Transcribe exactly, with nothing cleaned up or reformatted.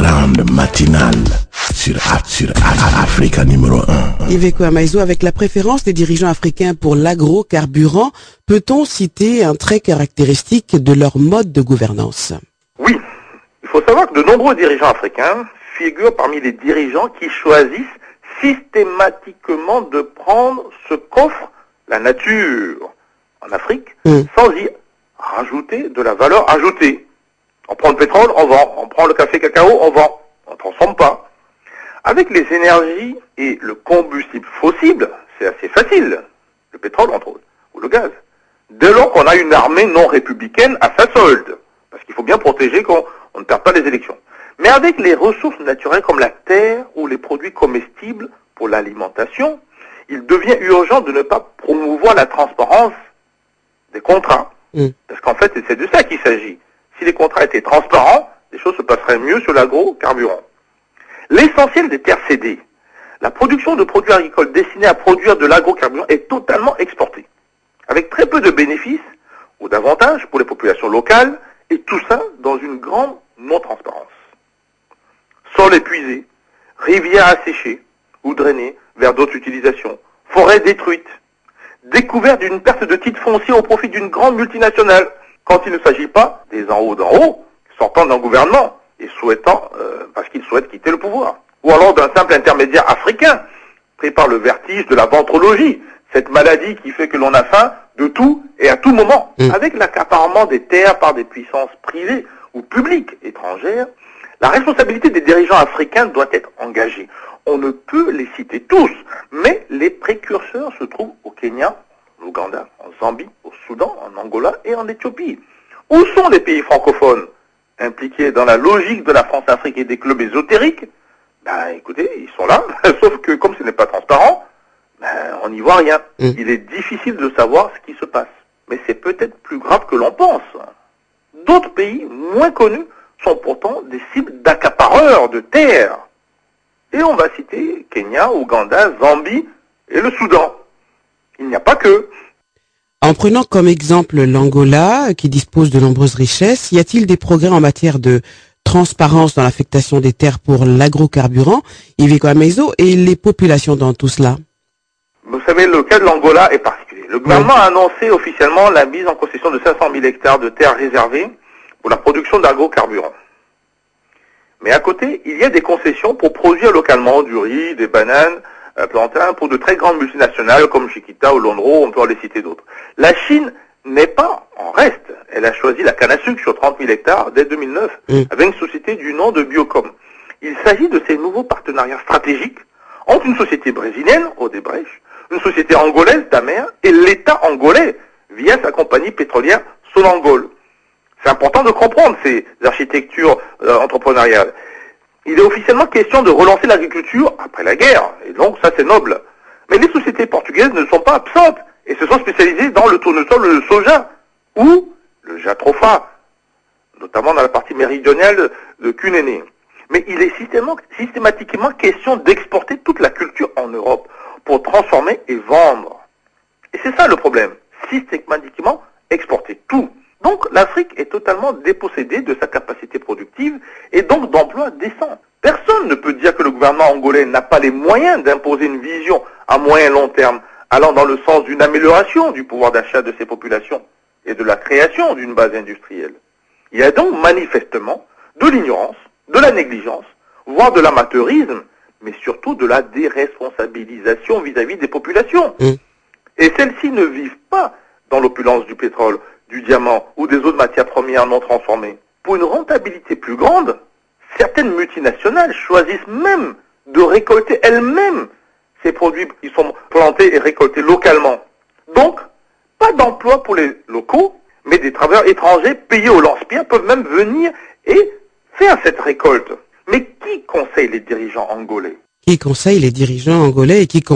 grande matinale sur, sur Africa numéro un. Iveco Amaïzo, avec la préférence des dirigeants africains pour l'agrocarburant, peut-on citer un trait caractéristique de leur mode de gouvernance? Oui, il faut savoir que de nombreux dirigeants africains figurent parmi les dirigeants qui choisissent systématiquement de prendre ce qu'offre la nature en Afrique mmh. sans y rajouter de la valeur ajoutée. On prend le pétrole, on vend. On prend le café cacao, on vend. On ne transforme pas. Avec les énergies et le combustible fossile, c'est assez facile. Le pétrole, entre autres, ou le gaz. Dès lors qu'on a une armée non républicaine à sa solde. Parce qu'il faut bien protéger qu'on on ne perd pas les élections. Mais avec les ressources naturelles comme la terre ou les produits comestibles pour l'alimentation, il devient urgent de ne pas promouvoir la transparence des contrats. Mmh. Parce qu'en fait, c'est de ça qu'il s'agit. Si les contrats étaient transparents, les choses se passeraient mieux sur l'agrocarburant. L'essentiel des terres cédées, la production de produits agricoles destinés à produire de l'agrocarburant est totalement exportée, avec très peu de bénéfices ou d'avantages pour les populations locales, et tout ça dans une grande non-transparence. Sols épuisés, rivières asséchées ou drainées vers d'autres utilisations, forêts détruites, découverte d'une perte de titres fonciers au profit d'une grande multinationale, quand il ne s'agit pas des en haut d'en haut, sortant d'un gouvernement et souhaitant, euh, parce qu'ils souhaitent quitter le pouvoir. Ou alors d'un simple intermédiaire africain, pris par le vertige de la ventrologie, cette maladie qui fait que l'on a faim de tout et à tout moment. Mmh. Avec l'accaparement des terres par des puissances privées ou publiques étrangères, la responsabilité des dirigeants africains doit être engagée. On ne peut les citer tous, mais les précurseurs se trouvent au Kenya, en Ouganda, en Zambie, au Soudan, en Angola et en Éthiopie. Où sont les pays francophones impliqués dans la logique de la France-Afrique et des clubs ésotériques? Ben écoutez, ils sont là, sauf que comme ce n'est pas transparent, ben, on n'y voit rien. Mmh. Il est difficile de savoir ce qui se passe. Mais c'est peut-être plus grave que l'on pense. D'autres pays moins connus sont pourtant des cibles d'accapareurs de terres. Et on va citer Kenya, Ouganda, Zambie et le Soudan. Il n'y a pas que. En prenant comme exemple l'Angola, qui dispose de nombreuses richesses, y a-t-il des progrès en matière de transparence dans l'affectation des terres pour l'agrocarburant, Iveco Amaïzo, et les populations dans tout cela? Vous savez, le cas de l'Angola est particulier. Le gouvernement oui. a annoncé officiellement la mise en concession de cinq cent mille hectares de terres réservées pour la production d'agrocarburants. Mais à côté, il y a des concessions pour produire localement du riz, des bananes, euh, plantains pour de très grandes multinationales comme Chiquita ou Lonro, on peut en les citer d'autres. La Chine n'est pas en reste. Elle a choisi la canne à sucre sur trente mille hectares dès deux mille neuf mmh. avec une société du nom de Biocom. Il s'agit de ces nouveaux partenariats stratégiques entre une société brésilienne, Odebrecht, une société angolaise, Damer, et l'État angolais via sa compagnie pétrolière Sonangol. C'est important de comprendre ces architectures euh, entrepreneuriales. Il est officiellement question de relancer l'agriculture après la guerre, et donc ça c'est noble. Mais les sociétés portugaises ne sont pas absentes, et se sont spécialisées dans le tournesol, le soja, ou le jatropha, notamment dans la partie méridionale de Cunene. Mais il est systématiquement question d'exporter toute la culture en Europe pour transformer et vendre. Et c'est ça le problème, systématiquement exporter tout. Donc l'Afrique est totalement dépossédée de sa capacité productive et donc d'emplois décents. Personne ne peut dire que le gouvernement angolais n'a pas les moyens d'imposer une vision à moyen et long terme allant dans le sens d'une amélioration du pouvoir d'achat de ses populations et de la création d'une base industrielle. Il y a donc manifestement de l'ignorance, de la négligence, voire de l'amateurisme, mais surtout de la déresponsabilisation vis-à-vis des populations. Mmh. Et celles-ci ne vivent pas dans l'opulence du pétrole, du diamant ou des autres matières premières non transformées. Pour une rentabilité plus grande, certaines multinationales choisissent même de récolter elles-mêmes ces produits qui sont plantés et récoltés localement. Donc, pas d'emploi pour les locaux, mais des travailleurs étrangers payés au lance-pierre peuvent même venir et faire cette récolte. Mais qui conseille les dirigeants angolais? Qui conseille les dirigeants angolais et qui